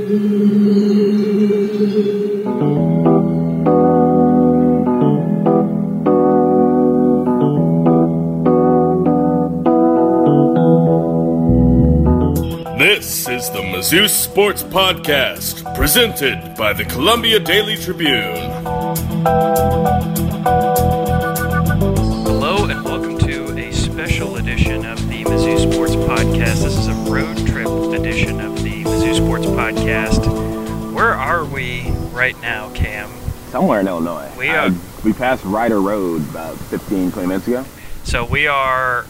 This is the Mizzou Sports Podcast, presented by the Columbia Daily Tribune. Hello and welcome to a special edition of the Mizzou Sports Podcast. This is a road trip edition of the Mizzou Sports Podcast. Where are we right now, Cam? Somewhere in Illinois. We passed Ryder Road about 15, 20 minutes ago. So we are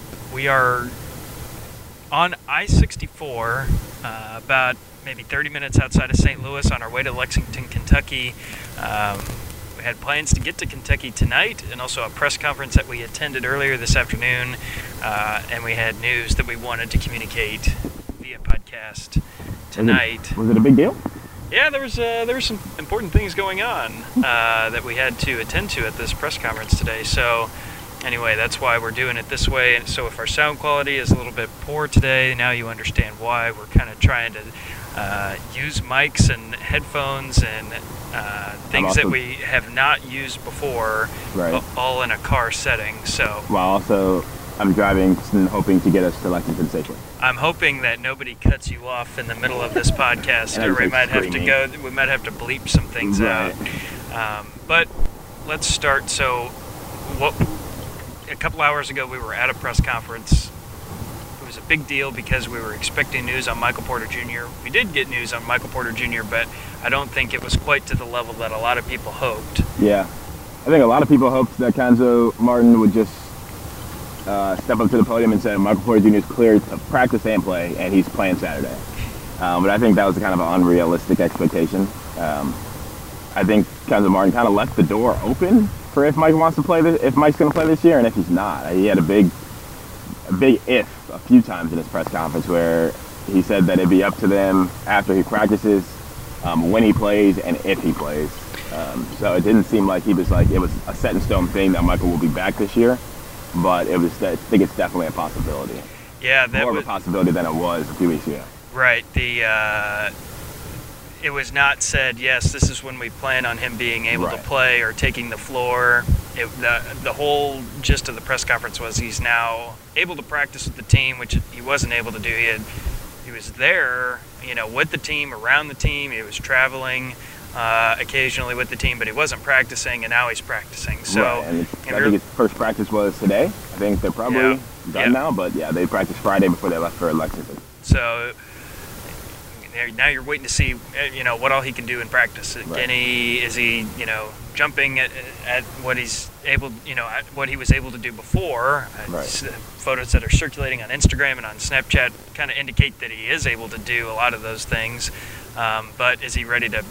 on I-64, about maybe 30 minutes outside of St. Louis on our way to Lexington, Kentucky. We had plans to get to Kentucky tonight and also a press conference that we attended earlier this afternoon, and we had news that we wanted to communicate via podcast tonight. Was it a big deal? Yeah, there was some important things going on that we had to attend to at this press conference today. So anyway, that's why we're doing it this way. And so if our sound quality is a little bit poor today, now you understand why. We're kind of trying to use mics and headphones and things that we have not used before, right, all in a car setting. So while also I'm driving and hoping to get us to Lexington safely. I'm hoping that nobody cuts you off in the middle of this podcast, or we might have to bleep some things out. But let's start. So a couple hours ago, we were at a press conference. It was a big deal because we were expecting news on Michael Porter Jr. We did get news on Michael Porter Jr., but I don't think it was quite to the level that a lot of people hoped. Yeah. I think a lot of people hoped that Cuonzo Martin would just step up to the podium and say Michael Porter Jr. is cleared to practice and play, and he's playing Saturday. But I think that was kind of an unrealistic expectation. I think Cuonzo Martin kind of left the door open for if Mike wants to play if Mike's going to play this year, and if he's not. He had a big if a few times in his press conference where he said that it'd be up to them after he practices, when he plays, and if he plays. So it didn't seem like it was a set in stone thing that Michael will be back this year, but I think it's definitely a possibility. Yeah, more of a possibility than it was a few weeks ago. Right. It was not said, yes, this is when we plan on him being able to play or taking the floor. The whole gist of the press conference was he's now able to practice with the team, which he wasn't able to do. He was there, with the team, around the team. He was traveling occasionally with the team, but he wasn't practicing, and now he's practicing. So, and I think his first practice was today. I think they're probably done now, but they practiced Friday before they left for Lexington. So now you're waiting to see, what all he can do in practice. Is he, jumping at what he's able, at what he was able to do before? Photos that are circulating on Instagram and on Snapchat kind of indicate that he is able to do a lot of those things. But is he ready to,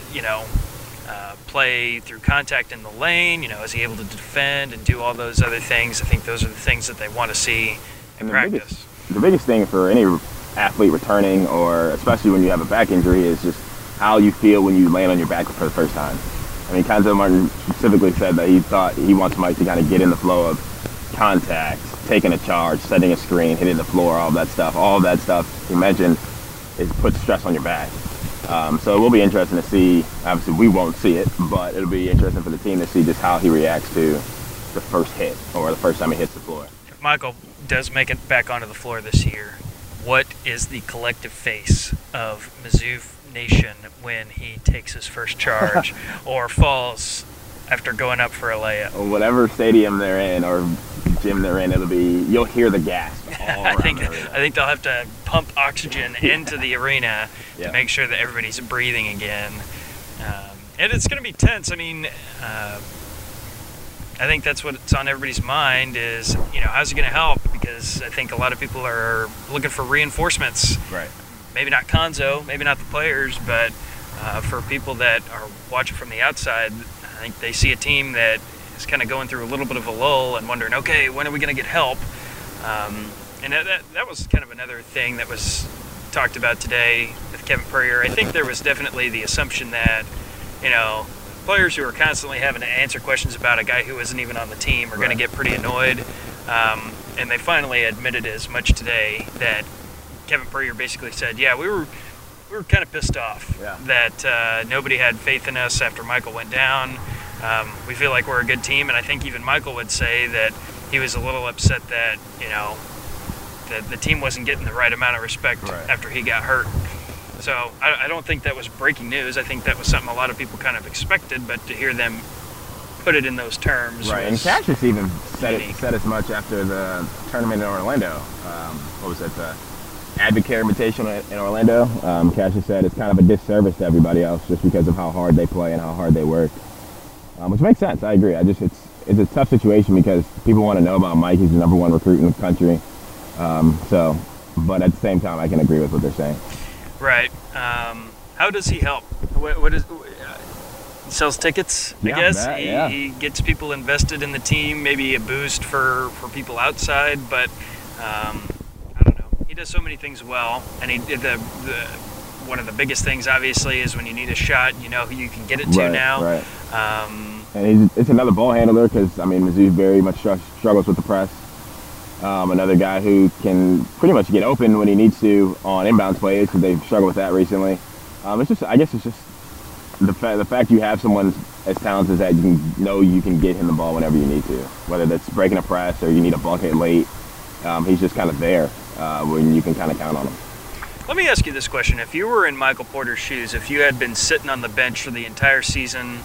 play through contact in the lane? Is he able to defend and do all those other things? I think those are the things that they want to see in practice. The biggest thing for any athlete returning, or especially when you have a back injury, is just how you feel when you land on your back for the first time. I mean, Cuonzo Martin specifically said that he thought he wants Mike to kind of get in the flow of contact, taking a charge, setting a screen, hitting the floor, all that stuff. All of that stuff he mentioned puts stress on your back. So it will be interesting to see. Obviously, we won't see it, but it'll be interesting for the team to see just how he reacts to the first hit or the first time he hits the floor. If Michael does make it back onto the floor this year, what is the collective face of Mizzou Nation when he takes his first charge or falls after going up for a layup? Whatever stadium they're in or gym they're in, you'll hear the gasp all around the arena. I think they'll have to pump oxygen into the arena to make sure that everybody's breathing again. And it's going to be tense. I mean, I think that's what's on everybody's mind is, how's he going to help? Because I think a lot of people are looking for reinforcements. Right. Maybe not Cuonzo, maybe not the players, but for people that are watching from the outside, I think they see a team that is kind of going through a little bit of a lull and wondering, okay, when are we going to get help? And that was kind of another thing that was talked about today with Kevin Puryear. I think there was definitely the assumption that, players who are constantly having to answer questions about a guy who isn't even on the team are going to get pretty annoyed. And they finally admitted as much today that Kevin Puryear basically said, we were we were kind of pissed off Yeah. that nobody had faith in us after Michael went down. We feel like we're a good team, and I think even Michael would say that he was a little upset that, that the team wasn't getting the right amount of respect after he got hurt. So I don't think that was breaking news. I think that was something a lot of people kind of expected, but to hear them put it in those terms. Right, and Cassius even said as much after the tournament in Orlando. What was that, the Advocare Invitational in Orlando? Cassius said it's kind of a disservice to everybody else just because of how hard they play and how hard they work, which makes sense. I agree. It's a tough situation because people want to know about Mike. He's the number one recruit in the country. But at the same time, I can agree with what they're saying. Right. How does he help? What is? He sells tickets, I guess. He gets people invested in the team, maybe a boost for people outside, but I don't know. He does so many things well, and he did the one of the biggest things, obviously, is when you need a shot, you know who you can get it to now. Right. And it's another ball handler because, Mizzou very much struggles with the press. Another guy who can pretty much get open when he needs to on inbounds plays because they've struggled with that recently. I guess it's just the fact you have someone as talented as that, you can get him the ball whenever you need to, whether that's breaking a press or you need a bucket late. He's just kind of there when you can kind of count on him. Let me ask you this question. If you were in Michael Porter's shoes, if you had been sitting on the bench for the entire season,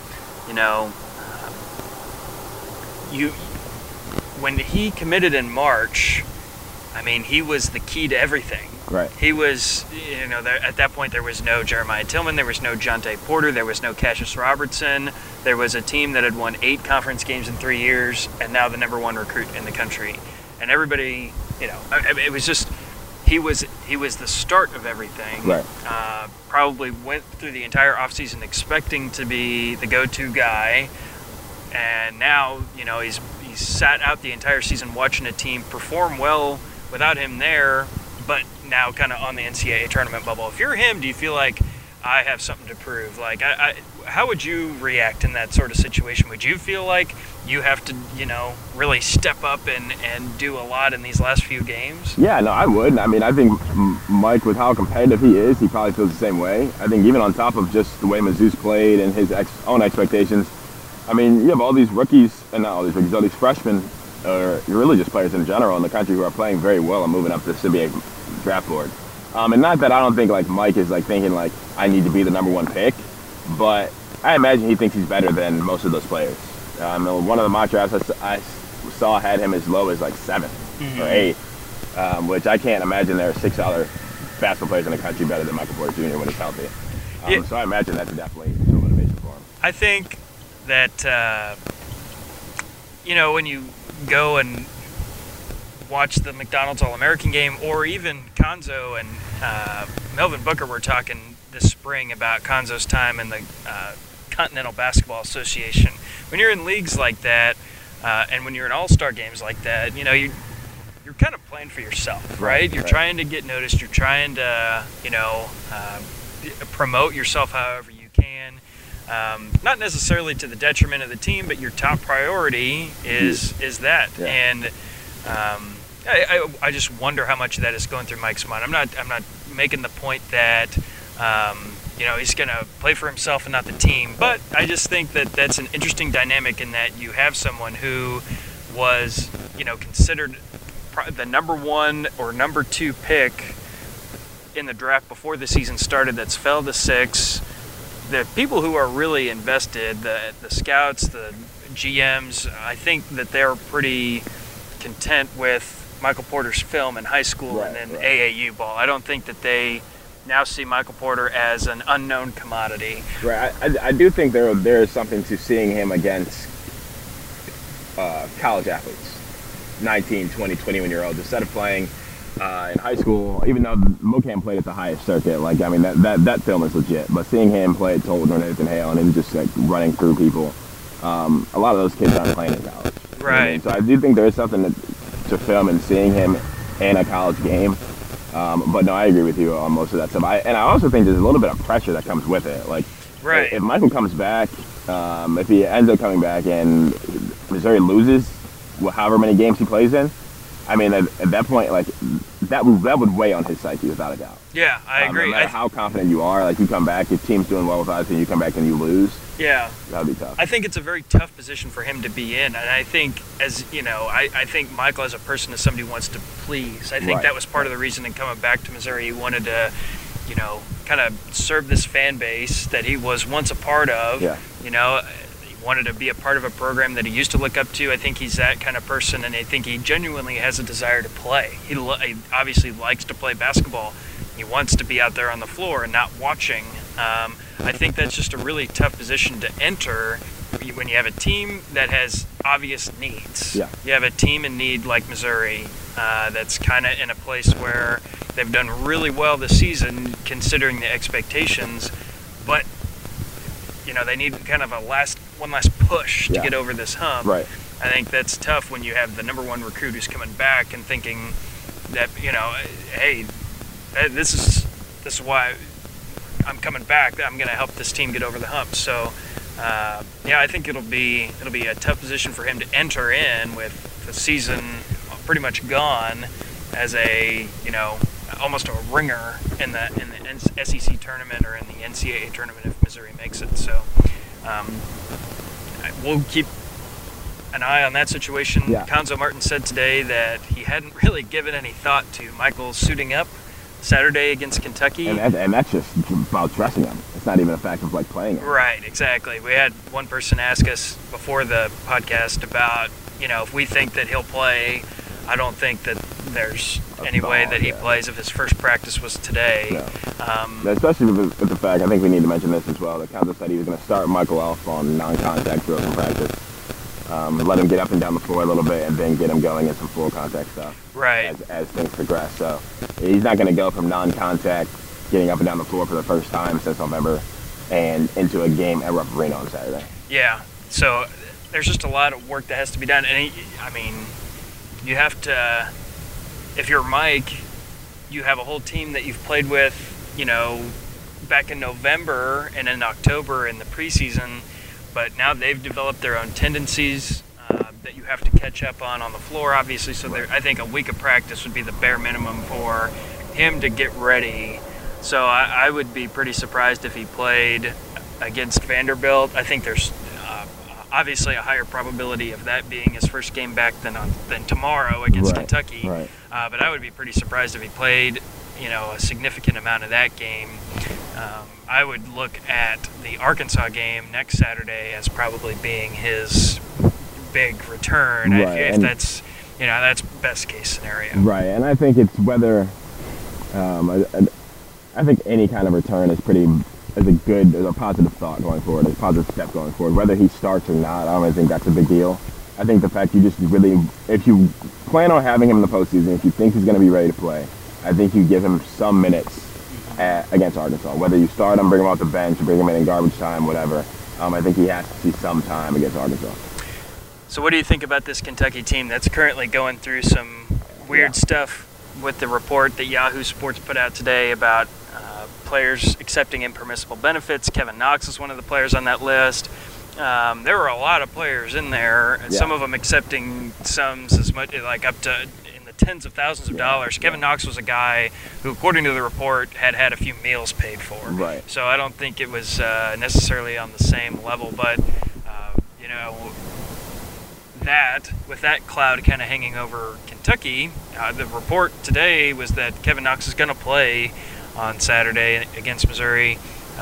when he committed in March, he was the key to everything. Right. He was, at that point there was no Jeremiah Tillman, there was no Jonte Porter, there was no Cassius Robertson. There was a team that had won 8 conference games in 3 years and now the number 1 recruit in the country. And everybody, it was just, he was the start of everything. Right. Probably went through the entire offseason expecting to be the go-to guy. And now, he's sat out the entire season watching a team perform well without him there, but now kind of on the NCAA tournament bubble. If you're him, do you feel like I have something to prove? Like, how would you react in that sort of situation? Would you feel like you have to, really step up and do a lot in these last few games? Yeah, no, I would. I think Mike, with how competitive he is, he probably feels the same way. I think even on top of just the way Mizzou's played and his own expectations, you have all these rookies, and not all these rookies, all these freshmen, or really just players in general in the country who are playing very well and moving up the CBA draft board. And not that I don't think Mike is thinking I need to be the number 1 pick, but I imagine he thinks he's better than most of those players. One of the mock drafts I saw had him as low as 7 or 8, which I can't imagine there are 6 other basketball players in the country better than Michael Porter Jr. when he's healthy. So I imagine that's definitely some motivation for him. I think that, when you go and watch the McDonald's All-American game, or even Konzo and Melvin Booker were talking this spring about Konzo's time in the Continental Basketball Association. When you're in leagues like that, and when you're in all-star games like that, you're kind of playing for yourself, right? You're trying to get noticed. You're trying to, promote yourself however you can. Not necessarily to the detriment of the team, but your top priority is that. Yeah. And I just wonder how much of that is going through Mike's mind. I'm not making the point that he's going to play for himself and not the team, but I just think that that's an interesting dynamic in that you have someone who was considered the number 1 or number 2 pick in the draft before the season started, that's fell to 6. The people who are really invested, the scouts, the GMs, I think that they're pretty content with Michael Porter's film in high school and then AAU ball. I don't think that they now see Michael Porter as an unknown commodity. Right. I do think there is something to seeing him against college athletes, 19, 20, 21-year-olds, instead of playing in high school, even though Mocam played at the highest circuit. That film is legit. But seeing him play at Toll, Nathan Hale, and him just running through people, a lot of those kids aren't playing in college. Right. So I do think there is something to film and seeing him in a college game. But no, I agree with you on most of that stuff. I also think there's a little bit of pressure that comes with it. If Michael comes back, if he ends up coming back and Missouri loses however many games he plays in, I mean, at that point, like that would weigh on his psyche without a doubt. Yeah, I agree. No matter how confident you are, like you come back, your team's doing well without you, and you come back and you lose. Yeah, that'd be tough. I think it's a very tough position for him to be in, and I think, as you know, I think Michael as a person is somebody who wants to please. I think that was part of the reason in coming back to Missouri. He wanted to, you know, kind of serve this fan base that he was once a part of. Yeah. You know, he wanted to be a part of a program that he used to look up to. I think he's that kind of person, and I think he genuinely has a desire to play. He obviously likes to play basketball. He wants to be out there on the floor and not watching. I think that's just a really tough position to enter when you have a team that has obvious needs. Yeah. You have a team in need like Missouri that's kind of in a place where they've done really well this season considering the expectations, but you know they need kind of one last push to get over this hump. Right. I think that's tough when you have the number one recruit who's coming back and thinking that, you know, hey, this is why I'm coming back. I'm going to help this team get over the hump. So, I think it'll be a tough position for him to enter in with the season pretty much gone as a, you know, almost a ringer in the SEC tournament or in the NCAA tournament if Missouri makes it. So, we'll keep an eye on that situation. Yeah. Cuonzo Martin said today that he hadn't really given any thought to Michael suiting up Saturday against Kentucky. And that's just about dressing him. It's not even a fact of like playing him. Right, exactly. We had one person ask us before the podcast about, you know, if we think that he'll play. I don't think that there's any way that he plays if his first practice was today. No. Especially with the fact, I think we need to mention this as well, that Cuonzo said he was going to start Michael off on non-contact drills in practice. Let him get up and down the floor a little bit and then get him going in some full contact stuff. Right. As things progress. So he's not going to go from non-contact, getting up and down the floor for the first time since November, and into a game at Rupp Arena on Saturday. Yeah. So there's just a lot of work that has to be done. And I mean, you have to, if you're Mike, you have a whole team that you've played with, you know, back in November and in October in the preseason, but now they've developed their own tendencies that you have to catch up on the floor, obviously. So I think a week of practice would be the bare minimum for him to get ready. So I would be pretty surprised if he played against Vanderbilt. I think there's obviously a higher probability of that being his first game back than tomorrow against Kentucky. Right. But I would be pretty surprised if he played, you know, a significant amount of that game. I would look at the Arkansas game next Saturday as probably being his big return. Right. If that's, you know, that's best case scenario. Right, and I think it's whether, I think any kind of return is a positive thought going forward, a positive step going forward. Whether he starts or not, I don't really think that's a big deal. I think the fact you just really, if you plan on having him in the postseason, if you think he's going to be ready to play, I think you give him some minutes against Arkansas. Whether you start him, bring him off the bench, bring him in garbage time, whatever, I think he has to see some time against Arkansas. So what do you think about this Kentucky team that's currently going through some weird stuff with the report that Yahoo Sports put out today about players accepting impermissible benefits? Kevin Knox is one of the players on that list. There were a lot of players in there, some of them accepting sums as much, like up to in the tens of thousands of dollars. Kevin Knox was a guy who, according to the report, had a few meals paid for. Right. So I don't think it was necessarily on the same level, but you know, that with that cloud kind of hanging over Kentucky, the report today was that Kevin Knox is going to play on Saturday against Missouri.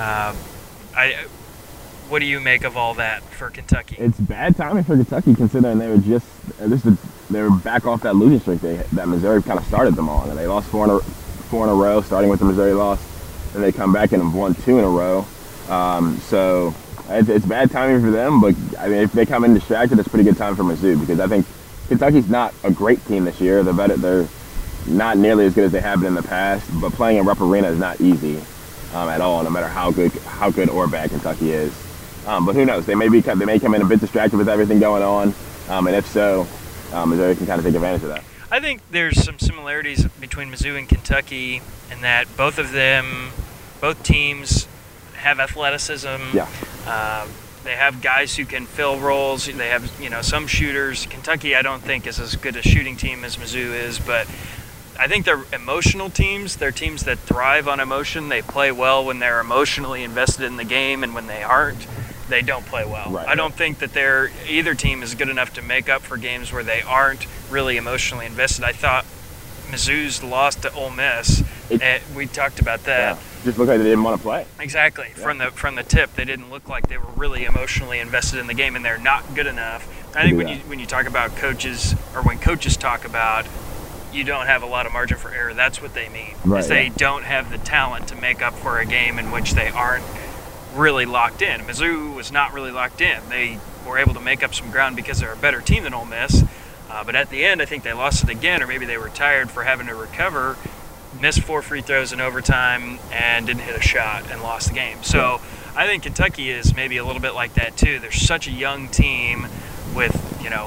What do you make of all that for Kentucky? It's bad timing for Kentucky considering they were they were back off that losing streak that Missouri kind of started them on. And they lost four in a row, starting with the Missouri loss. Then they come back and have won 2 in a row. So it's bad timing for them, but I mean, if they come in distracted, it's pretty good time for Mizzou because I think Kentucky's not a great team this year. They're not nearly as good as they have been in the past, but playing in Rupp Arena is not easy at all, no matter how good or bad Kentucky is. But who knows? They may come in a bit distracted with everything going on, and if so, Missouri can kind of take advantage of that. I think there's some similarities between Mizzou and Kentucky in that both teams have athleticism. Yeah. They have guys who can fill roles. They have, some shooters. Kentucky, I don't think, is as good a shooting team as Mizzou is, but I think they're emotional teams. They're teams that thrive on emotion. They play well when they're emotionally invested in the game, and when they aren't, they don't play well. Right. I don't think that either team is good enough to make up for games where they aren't really emotionally invested. I thought Mizzou's loss to Ole Miss, we talked about that. Yeah. Just looked like they didn't want to play. Exactly. Yeah. From the tip, they didn't look like they were really emotionally invested in the game, and they're not good enough. I think when you talk about coaches, or when coaches talk about you don't have a lot of margin for error, that's what they mean. Right, is they don't have the talent to make up for a game in which they aren't really locked in. Mizzou was not really locked in. They were able to make up some ground because they're a better team than Ole Miss. But at the end, I think they lost it again, or maybe they were tired for having to recover, missed 4 free throws in overtime, and didn't hit a shot and lost the game. So I think Kentucky is maybe a little bit like that too. They're such a young team with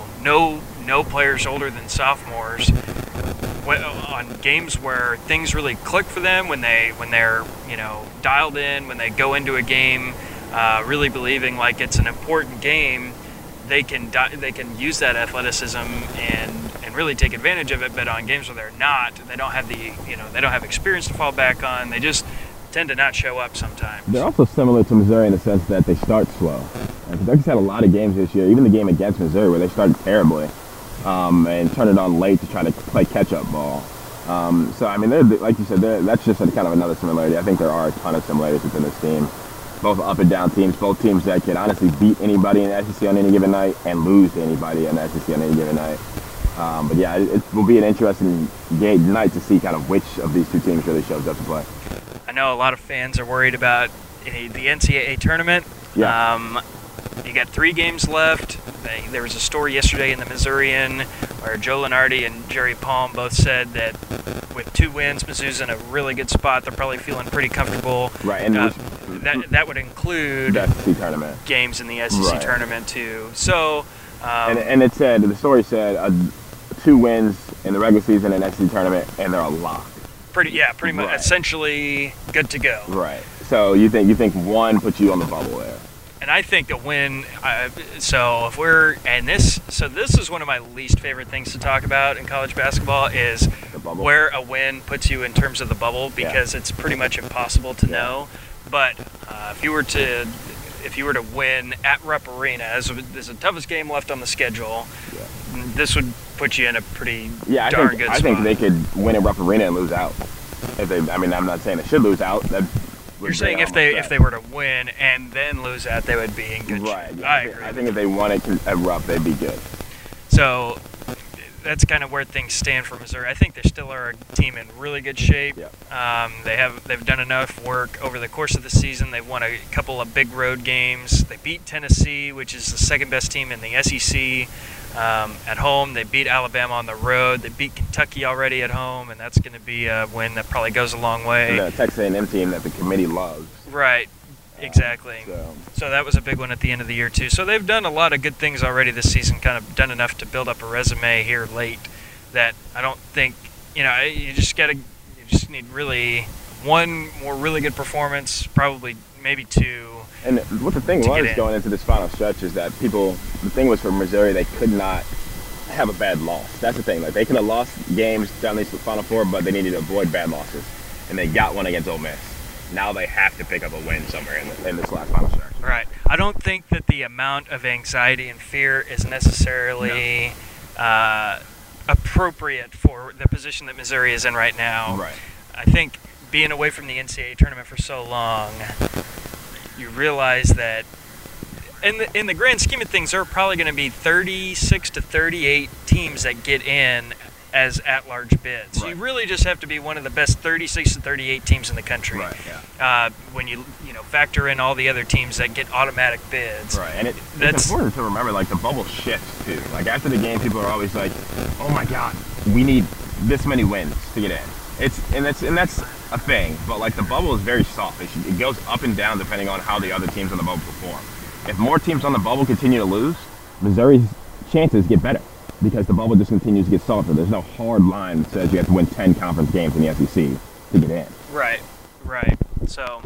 no players older than sophomores. On games where things really click for them, when they're dialed in, when they go into a game really believing like it's an important game, they can use that athleticism and really take advantage of it. But on games where they're not, they don't have experience to fall back on. They just tend to not show up sometimes. They're also similar to Missouri in the sense that they start slow. Kentucky's had a lot of games this year, even the game against Missouri, where they started terribly. And turn it on late to try to play catch-up ball. So, I mean, like you said, that's just kind of another similarity. I think there are a ton of similarities within this team. Both up and down teams, both teams that can honestly beat anybody in the SEC on any given night and lose to anybody in the SEC on any given night. But yeah, it will be an interesting night to see kind of which of these two teams really shows up to play. I know a lot of fans are worried about the NCAA tournament. Yeah. You got 3 games left. There was a story yesterday in the Missourian where Joe Lunardi and Jerry Palm both said that with 2 wins, Mizzou's in a really good spot. They're probably feeling pretty comfortable. Right, and that would include the SEC tournament games in the SEC tournament too. So, and the story said 2 wins in the regular season and SEC tournament, and they're a lock. Pretty much, essentially good to go. Right. So you think 1 puts you on the bubble there? And I think a win. This is one of my least favorite things to talk about in college basketball is where a win puts you in terms of the bubble, because it's pretty much impossible to know. But if you were to win at Rupp Arena, as the toughest game left on the schedule, this would put you in a pretty darn good spot. I think they could win at Rupp Arena and lose out. I'm not saying they should lose out. You're saying if they were to win and then lose out, they would be in good shape. Right. Yeah, I agree. I think if they won it at Rupp, they'd be good. So that's kind of where things stand for Missouri. I think they still are a team in really good shape. Yeah. They've done enough work over the course of the season. They've won a couple of big road games. They beat Tennessee, which is the second best team in the SEC. At home, they beat Alabama on the road. They beat Kentucky already at home, and that's going to be a win that probably goes a long way. The Texas A&M team that the committee loves. Right, exactly. So that was a big one at the end of the year too. So they've done a lot of good things already this season. Kind of done enough to build up a resume here late that I don't think you just need really 1 more really good performance, probably maybe 2. And what the thing was going into this final stretch is that the thing was for Missouri, they could not have a bad loss. That's the thing. Like, they could have lost games down these Final Four, but they needed to avoid bad losses. And they got one against Ole Miss. Now they have to pick up a win somewhere in this last final stretch. Right. I don't think that the amount of anxiety and fear is necessarily appropriate for the position that Missouri is in right now. Right. I think being away from the NCAA tournament for so long, you realize that in the grand scheme of things, there are probably going to be 36 to 38 teams that get in as at-large bids. Right. You really just have to be one of the best 36 to 38 teams in the country. Right, yeah. When you factor in all the other teams that get automatic bids. Right, and it's important to remember, like, the bubble shifts too. Like, after the game, people are always like, "Oh my God, we need this many wins to get in." That's a thing, but like the bubble is very soft. It goes up and down depending on how the other teams on the bubble perform. If more teams on the bubble continue to lose, Missouri's chances get better because the bubble just continues to get softer. There's no hard line that says you have to win 10 conference games in the SEC to get in. Right. So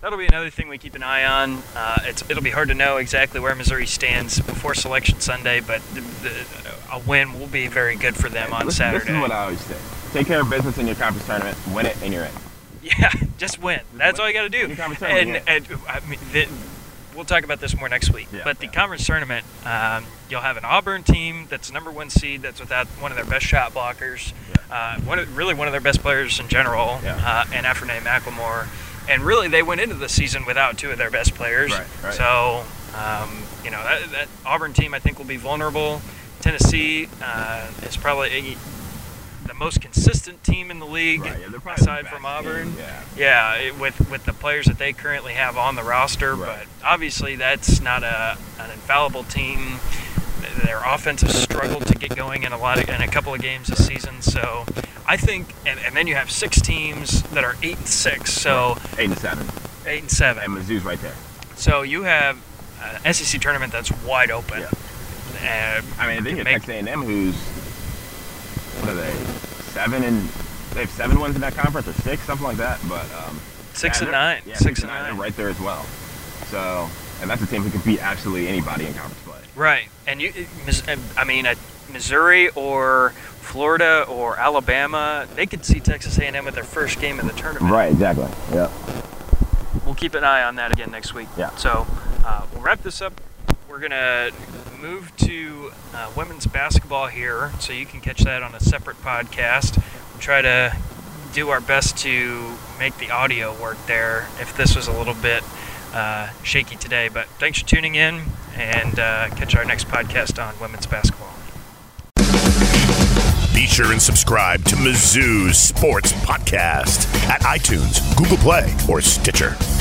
that'll be another thing we keep an eye on. It'll be hard to know exactly where Missouri stands before Selection Sunday, but a win will be very good for them on Saturday. This is what I always say. Take care of business in your conference tournament, win it, and you're in. Yeah, just win. That's all you got to do. And I mean, we'll talk about this more next week. Yeah, but the conference tournament, you'll have an Auburn team that's number 1 seed that's without one of their best shot blockers, one of their best players in general, and Afrene McLemore. And really, they went into the season without 2 of their best players. Right. So, that Auburn team I think will be vulnerable. Tennessee is probably the most consistent team in the league, aside from Auburn. With the players that they currently have on the roster. But obviously, that's not an infallible team. Their offense has struggled to get going in a couple of games this season. So I think, and then you have 6 teams that are 8-6. So 8-7. 8-7. And Mizzou's right there. So you have an SEC tournament that's wide open. Yeah. I think you have Texas A&M, who's, what are they, 7 and they have 7 wins in that conference, or 6, something like that. But 6-9. Yeah, 6-9. They're right there as well. So, and that's a team who can beat absolutely anybody in conference play. Right, and Missouri or Florida or Alabama, they could see Texas A&M at their first game of the tournament. Right, exactly. Yeah. We'll keep an eye on that again next week. Yeah. So we'll wrap this up. We're gonna move to women's basketball here, so you can catch that on a separate podcast. We'll try to do our best to make the audio work there if this was a little bit shaky today. But thanks for tuning in, and catch our next podcast on women's basketball. Be sure and subscribe to Mizzou's Sports Podcast at iTunes, Google Play, or Stitcher.